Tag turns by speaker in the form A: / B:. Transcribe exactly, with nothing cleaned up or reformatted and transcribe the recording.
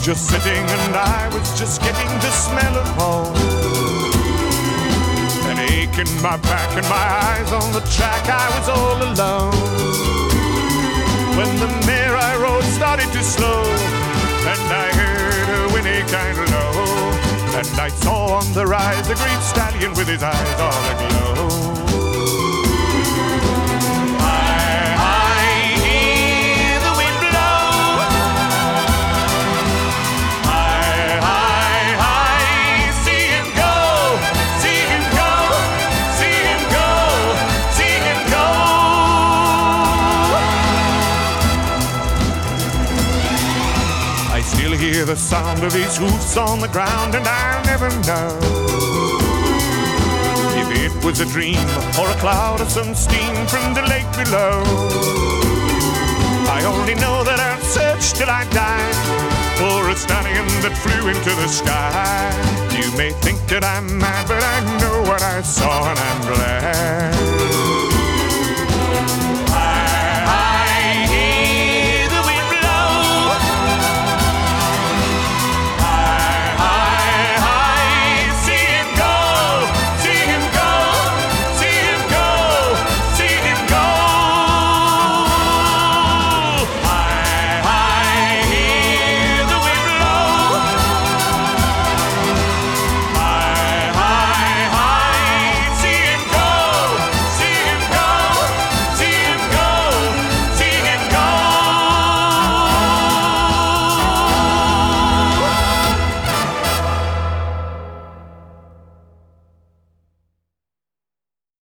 A: just sitting and I was just getting the smell of home. An ache in my back and my eyes on the track, I was all alone. When the mare I rode started to slow, and I heard her whinny kind of low, and I saw on the rise a great stallion with his eyes all aglow. Hear the sound of his hoofs on the ground, and I'll never know if it was a dream or a cloud or some steam from the lake below. I only know that I'll search till I die for a stallion that flew into the sky. You may think that I'm mad, but I know what I saw, and I'm glad.